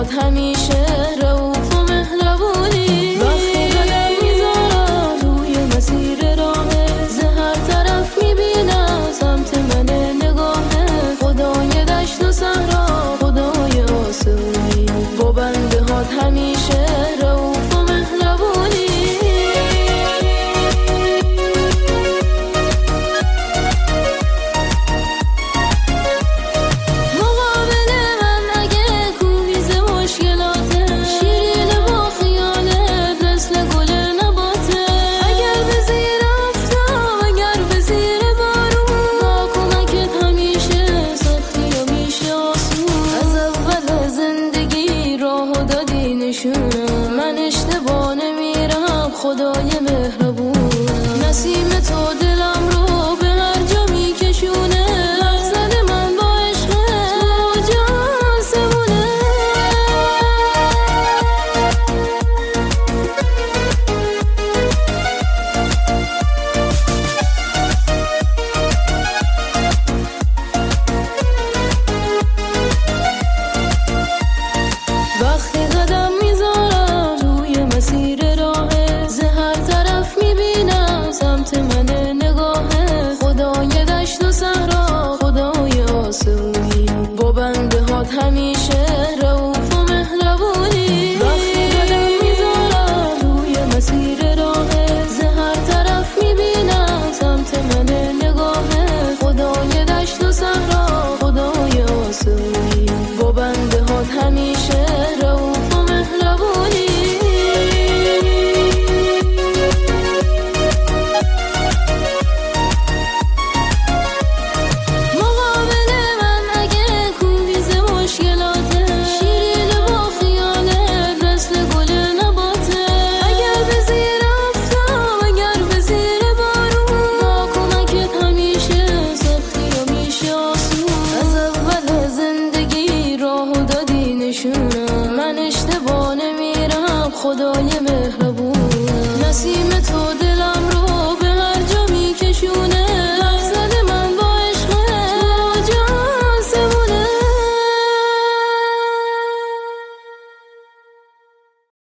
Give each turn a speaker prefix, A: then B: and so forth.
A: بهات همیشه رؤوف و مهربونی. وقتی قدم میذارم روی مسیر راهه، ز هر طرف میبینم سمت من نگاهه. خدای دشت و صحرا، خدای آسمونی، با بندهات همیشه رؤوف و مهربونی. مقابل من اگه کوهی ز مشکلاته، شیرین با خیالت مثل گل نباته. اگر به زیر آفتاب، اگر به زیر بارون، با کمکت همیشه سختی و میشه آسون. از اول زندگی راهو دادی نشونم، من اشتباه نمیرم، خدای مهربون. نسیم تو دلم رو به هر جا میکشونه، مقصد من با عشقت تو جان سمونه. وقتی قدم میذارم روی مسیر راهه، ز هر طرف میبینم سمت من نگاهه. خدای دشت و صحرا، خدای آسمونی، با بندهات همیشه رؤوف و مهربونی. وقتی قدم میذارم روی مسیر راهه، ز هر طرف میبینم سمت من نگاهه. خدای دشت و صحرا، خدای آسمونی، با بندهات همیشه رؤوف و مهربونی. مقابل من اگه کوهی ز مشکلاته، شیرین با خیالت مثل گل نباته. اگر به زیر آفتاب، اگر به زیر بارون، با کمکت همیشه سختی و میشه آسون. از اول زندگی راهو دادی نشونم، من اشتباه نمیرم، خدای مهربون. نسیم تو